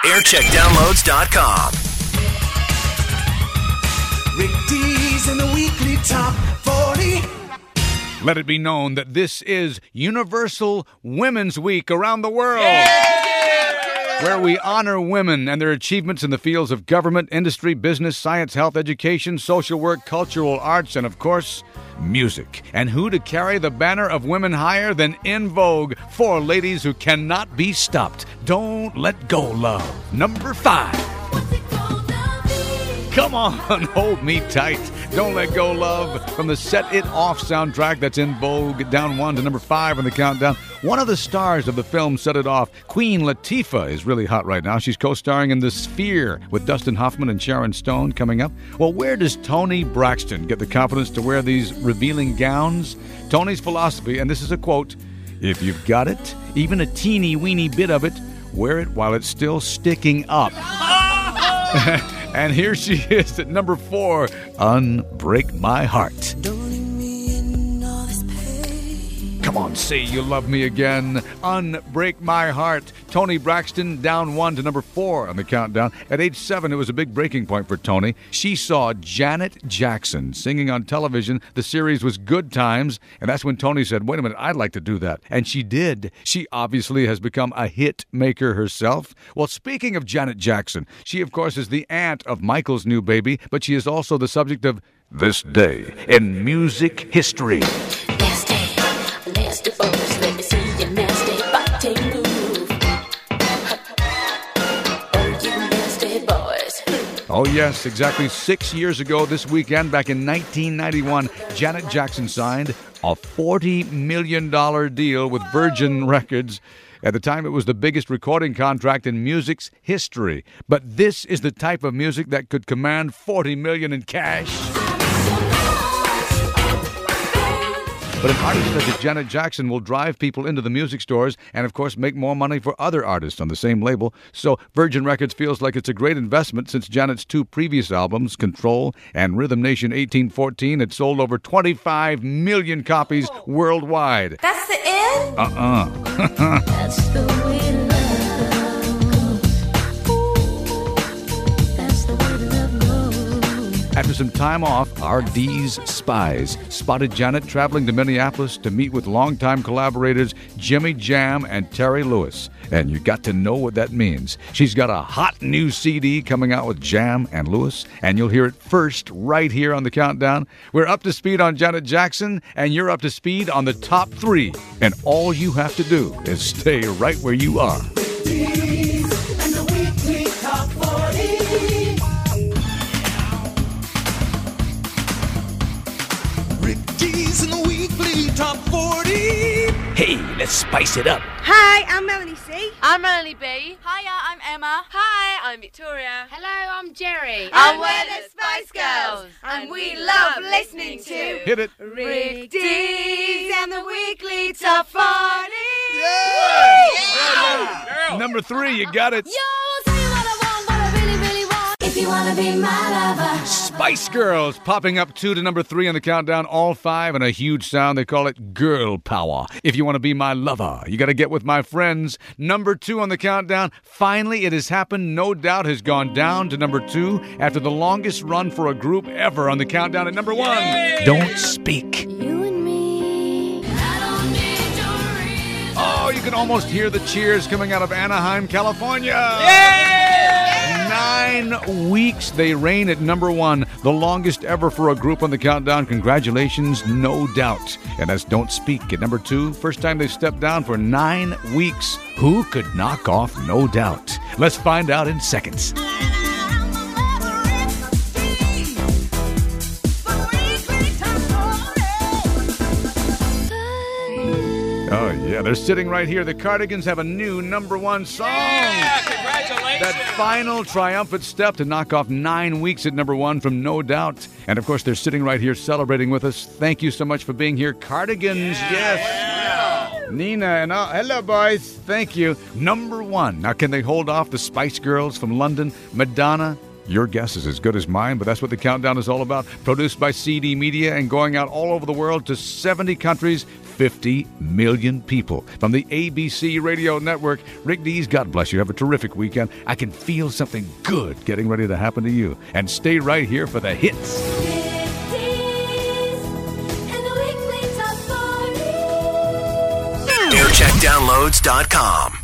aircheckdownloads.com. Rick D's in the weekly top 40. Let it be known that this is Universal Women's Week around the world, where we honor women and their achievements in the fields of government, industry, business, science, health, education, social work, cultural arts, and, of course, music. And who to carry the banner of women higher than En Vogue? Four ladies who cannot be stopped. Don't Let Go, Love. Number 5. Come on, hold me tight. Don't Let Go, Love, from the Set It Off soundtrack that's En Vogue, down 1 to number 5 on the countdown. One of the stars of the film Set It Off, Queen Latifah, is really hot right now. She's co-starring in The Sphere with Dustin Hoffman and Sharon Stone coming up. Well, where does Toni Braxton get the confidence to wear these revealing gowns? Toni's philosophy, and this is a quote, "If you've got it, even a teeny weeny bit of it, wear it while it's still sticking up." And here she is at number 4, Unbreak My Heart. Come on, say you love me again. Unbreak My Heart. Toni Braxton down 1 to number 4 on the countdown. At age 7, it was a big breaking point for Toni. She saw Janet Jackson singing on television. The series was Good Times, and that's when Toni said, wait a minute, I'd like to do that. And she did. She obviously has become a hit maker herself. Well, speaking of Janet Jackson, she, of course, is the aunt of Michael's new baby, but she is also the subject of This Day in Music History. Nasty boys, let me see your nasty body move. Oh, you nasty boys. Oh, yes, exactly 6 years ago this weekend, back in 1991, Janet Jackson signed a $40 million deal with Virgin Records. At the time, it was the biggest recording contract in music's history. But this is the type of music that could command $40 million in cash. But an artist such as Janet Jackson will drive people into the music stores and, of course, make more money for other artists on the same label. So Virgin Records feels like it's a great investment since Janet's 2 previous albums, Control and Rhythm Nation 1814, had sold over 25 million copies worldwide. That's the end? That's the way love goes. That's the way love goes. After some time off, RD's spies spotted Janet traveling to Minneapolis to meet with longtime collaborators Jimmy Jam and Terry Lewis. And you got to know what that means. She's got a hot new CD coming out with Jam and Lewis, and you'll hear it first right here on the countdown. We're up to speed on Janet Jackson, and you're up to speed on the top 3. And all you have to do is stay right where you are. And the weekly top 40. Rick D's in the weekly top 40. Hey, let's spice it up. Hi, I'm Melanie C. I'm Melanie B. Hiya, I'm Emma. Hi, I'm Victoria. Hello, I'm Jerry. And we're the Spice Girls. And we love listening to Hit it. Rick D's and the weekly top 40. Number 3, you got it. Yo, tell you what I want, what I really, really want. If you wanna be my lover. Spice Girls popping up 2 to number 3 on the countdown, all 5 and a huge sound. They call it girl power. If you want to be my lover, you got to get with my friends. Number 2 on the countdown. Finally, it has happened. No Doubt has gone down to number 2 after the longest run for a group ever on the countdown at number 1. Don't Speak. You and me. I don't need your reason. Oh, you can almost hear the cheers coming out of Anaheim, California. 9 weeks they reign at number 1, the longest ever for a group on the countdown. Congratulations, No Doubt. And that's Don't Speak at number 2. First time they've stepped down for 9 weeks. Who could knock off No Doubt? Let's find out in seconds. Oh, yeah, they're sitting right here. The Cardigans have a new number 1 song. Yeah, congratulations. That final triumphant step to knock off 9 weeks at number 1 from No Doubt. And, of course, they're sitting right here celebrating with us. Thank you so much for being here. Cardigans, yes. Yeah. Nina and hello, boys. Thank you. Number 1. Now, can they hold off the Spice Girls from London? Madonna? Your guess is as good as mine, but that's what the countdown is all about. Produced by CD Media and going out all over the world to 70 countries, 50 million people. From the ABC Radio Network, Rick Dees, God bless you. Have a terrific weekend. I can feel something good getting ready to happen to you. And stay right here for the hits. and the weekly top 40. AirCheckDownloads.com.